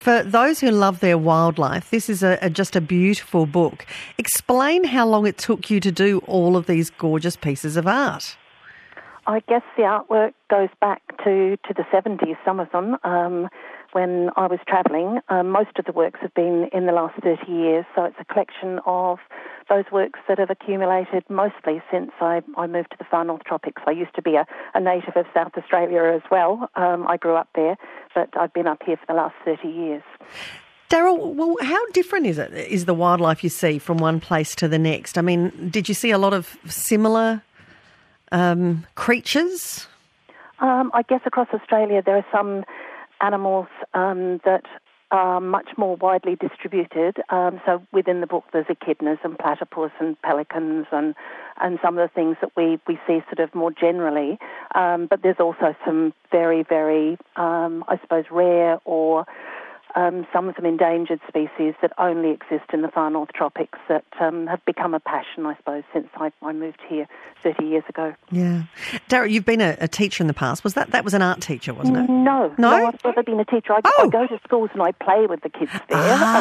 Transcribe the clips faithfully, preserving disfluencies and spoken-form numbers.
For those who love their wildlife, this is a, a just a beautiful book. Explain how long it took you to do all of these gorgeous pieces of art. I guess the artwork goes back to, to the seventies, some of them, um, when I was travelling. Um, most of the works have been in the last thirty years, so it's a collection of those works that have accumulated mostly since I, I moved to the far north tropics. I used to be a, a native of South Australia as well. Um, I grew up there, but I've been up here for the last thirty years. Daryl, well, how different is it, is the wildlife you see from one place to the next? I mean, did you see a lot of similar um, creatures? Um, I guess across Australia there are some animals um, that are much more widely distributed. Um, so within the book there's echidnas and platypus and pelicans and, and some of the things that we, we see sort of more generally. Um, but there's also some very, very, um, I suppose, rare or um, some of them endangered species that only exist in the far north tropics that um, have become a passion, I suppose, since I, I moved here thirty years ago. Yeah. Darryl, you've been a, a teacher in the past. Was that, that was an art teacher, wasn't it? No. No? No, I've never been a teacher. I, oh. I go to schools and I play with the kids there.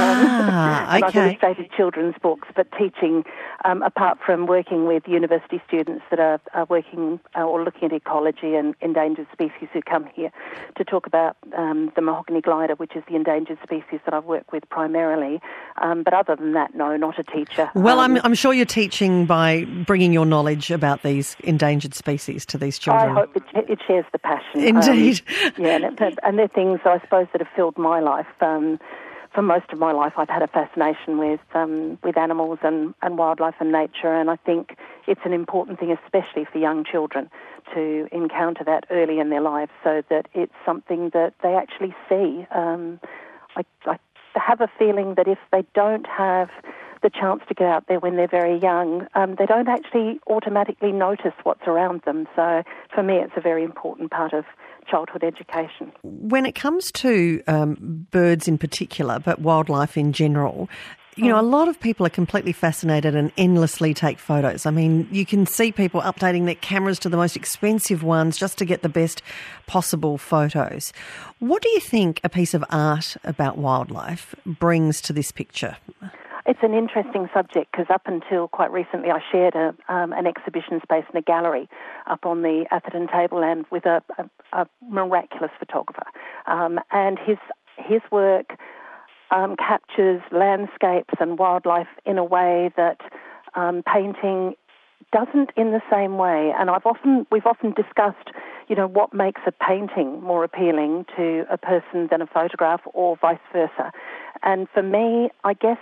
Ah, um, and okay. I've illustrated children's books, but teaching, um, apart from working with university students that are, are working uh, or looking at ecology and endangered species who come here to talk about um, the mahogany glider, which is the endangered species that I've worked with primarily. Um, but other than that, no, not a teacher. Well, um, I'm, I'm sure you're teaching by bringing your knowledge about these endangered species to these children. I hope it, it shares the passion. Indeed. Um, yeah, and, and they're things, I suppose, that have filled my life. Um, for most of my life, I've had a fascination with um, with animals and, and wildlife and nature, and I think it's an important thing, especially for young children, to encounter that early in their lives so that it's something that they actually see. Um, I, I have a feeling that if they don't have the chance to get out there when they're very young, um, they don't actually automatically notice what's around them. So for me, it's a very important part of childhood education. When it comes to um, birds in particular, but wildlife in general, you know, a lot of people are completely fascinated and endlessly take photos. I mean, you can see people updating their cameras to the most expensive ones just to get the best possible photos. What do you think a piece of art about wildlife brings to this picture? It's an interesting subject because up until quite recently I shared a, um, an exhibition space in a gallery up on the Atherton Tableland with a, a, a miraculous photographer. Um, and his his work um, captures landscapes and wildlife in a way that um, painting doesn't in the same way. And I've often we've often discussed, you know, what makes a painting more appealing to a person than a photograph or vice versa. And for me, I guess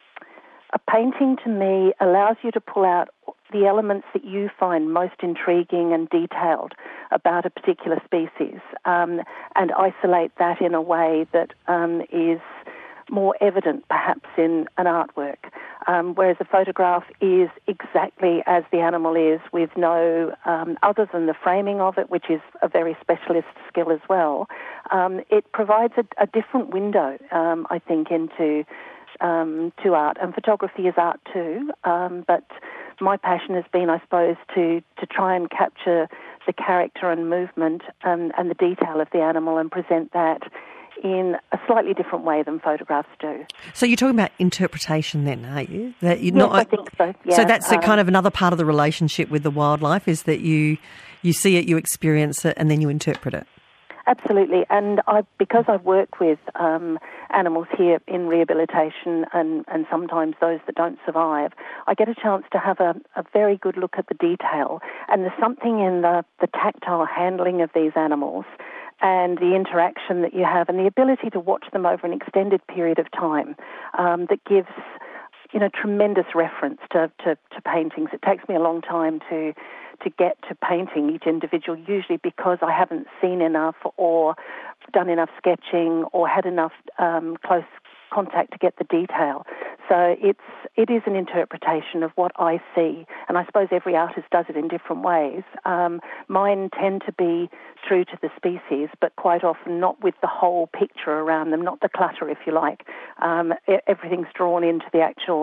a painting to me allows you to pull out the elements that you find most intriguing and detailed about a particular species um, and isolate that in a way that um, is more evident perhaps in an artwork, um, whereas a photograph is exactly as the animal is with no, um, other than the framing of it, which is a very specialist skill as well, um, it provides a, a different window, um, I think, into Um, to art, and photography is art too, um, but my passion has been, I suppose, to, to try and capture the character and movement um, and the detail of the animal and present that in a slightly different way than photographs do. So you're talking about interpretation then, are you? That you're yes, not, I think so, yeah. So that's a um, kind of another part of the relationship with the wildlife, is that you you see it, you experience it, and then you interpret it. Absolutely, and I, because I work with um, animals here in rehabilitation and, and sometimes those that don't survive, I get a chance to have a, a very good look at the detail, and there's something in the, the tactile handling of these animals and the interaction that you have and the ability to watch them over an extended period of time um, that gives, you know, tremendous reference to, to, to paintings. It takes me a long time to to get to painting each individual, usually because I haven't seen enough or done enough sketching or had enough um, close contact to get the detail. So it's it is an interpretation of what I see, and I suppose every artist does it in different ways. Um, mine tend to be true to the species, but quite often not with the whole picture around them, not the clutter, if you like. Um, everything's drawn into the actual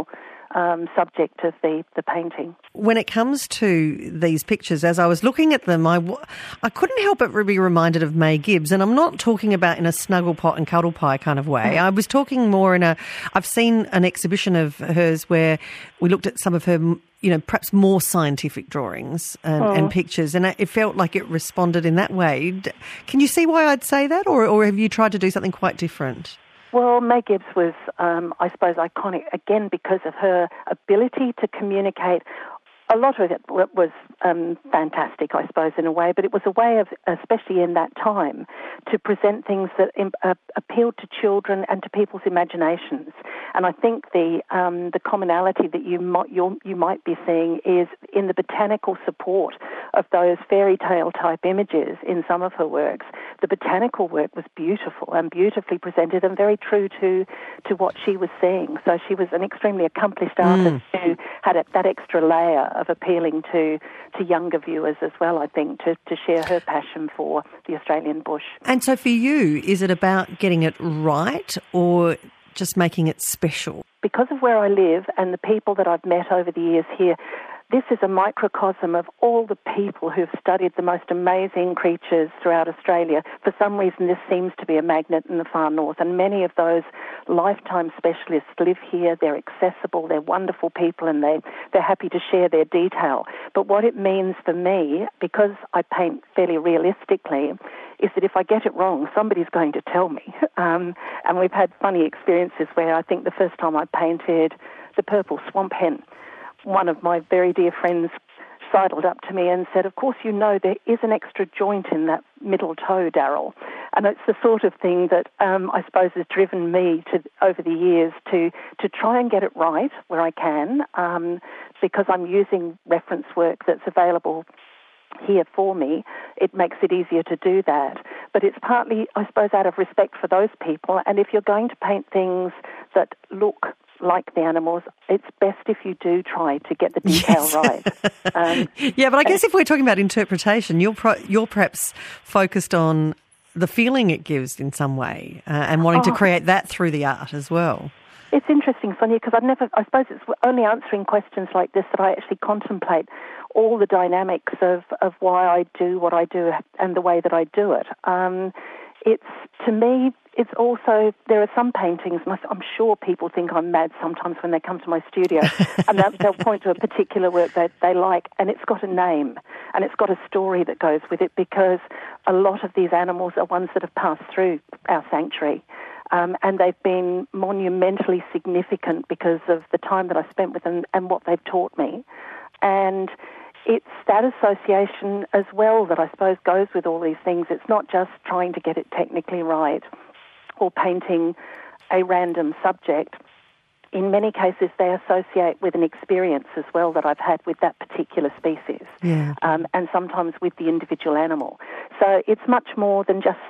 um, subject of the, the painting. When it comes to these pictures, as I was looking at them, I, w- I couldn't help but be reminded of May Gibbs. And I'm not talking about in a snuggle pot and cuddle pie kind of way. Mm. I was talking more in a, I've seen an exhibition of hers where we looked at some of her, you know, perhaps more scientific drawings and, mm. and pictures, and it felt like it responded in that way. Can you see why I'd say that, or, or have you tried to do something quite different? Well, May Gibbs was, um, I suppose, iconic, again, because of her ability to communicate. A lot of it was um, fantastic, I suppose, in a way, but it was a way of, especially in that time, to present things that uh, appealed to children and to people's imaginations. And I think the um, the commonality that you might you're, you might be seeing is in the botanical support of those fairy tale type images in some of her works. The botanical work was beautiful and beautifully presented and very true to to what she was seeing. So she was an extremely accomplished artist mm. who had a, that extra layer of appealing to, to younger viewers as well, I think, to, to share her passion for the Australian bush. And so for you, is it about getting it right or just making it special? Because of where I live and the people that I've met over the years here, this is a microcosm of all the people who've studied the most amazing creatures throughout Australia. For some reason, this seems to be a magnet in the far north, and many of those lifetime specialists live here. They're accessible, they're wonderful people, and they, they're happy to share their detail. But what it means for me, because I paint fairly realistically, is that if I get it wrong, somebody's going to tell me. Um, and we've had funny experiences where I think the first time I painted the purple swamp hen, one of my very dear friends sidled up to me and said, "Of course you know there is an extra joint in that middle toe, Daryl." And it's the sort of thing that um, I suppose has driven me to over the years to, to try and get it right where I can, um, because I'm using reference work that's available here for me. It makes it easier to do that. But it's partly, I suppose, out of respect for those people. And if you're going to paint things that look like the animals, it's best if you do try to get the detail yes. right. Um, yeah, but I guess if we're talking about interpretation, you're pro- you're perhaps focused on the feeling it gives in some way uh, and wanting oh, to create that through the art as well. It's interesting, Sonia, because I've never, I suppose it's only answering questions like this that I actually contemplate all the dynamics of, of why I do what I do and the way that I do it. Um, it's, to me, it's also, there are some paintings, and I'm sure people think I'm mad sometimes when they come to my studio, and they'll, they'll point to a particular work that they like, and it's got a name, and it's got a story that goes with it, because a lot of these animals are ones that have passed through our sanctuary. Um, and they've been monumentally significant because of the time that I spent with them and what they've taught me. And it's that association as well that I suppose goes with all these things. It's not just trying to get it technically right or painting a random subject. In many cases, they associate with an experience as well that I've had with that particular species, yeah. um, and sometimes with the individual animal. So it's much more than just...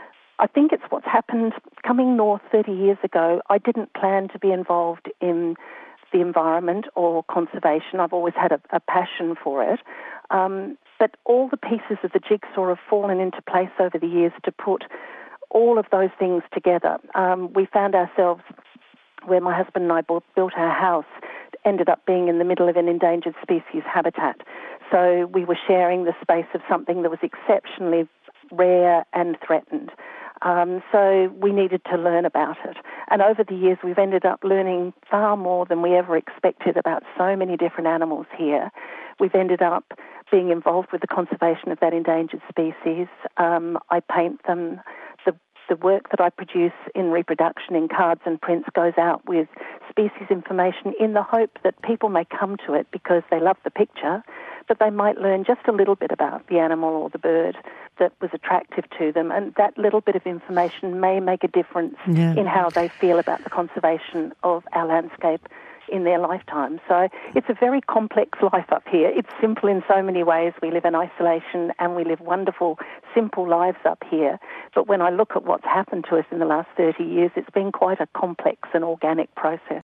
I think it's what's happened. Coming north thirty years ago, I didn't plan to be involved in the environment or conservation. I've always had a, a passion for it. Um, but all the pieces of the jigsaw have fallen into place over the years to put all of those things together. Um, we found ourselves, where my husband and I bought, built our house, ended up being in the middle of an endangered species habitat. So we were sharing the space of something that was exceptionally rare and threatened. Um, so we needed to learn about it. And over the years, we've ended up learning far more than we ever expected about so many different animals here. We've ended up being involved with the conservation of that endangered species. Um, I paint them. The, the work that I produce in reproduction in cards and prints goes out with species information in the hope that people may come to it because they love the picture, but they might learn just a little bit about the animal or the bird that was attractive to them, and that little bit of information may make a difference yeah. in how they feel about the conservation of our landscape in their lifetime. So it's a very complex life up here. It's simple in so many ways. We live in isolation and we live wonderful, simple lives up here. But when I look at what's happened to us in the last thirty years, it's been quite a complex and organic process.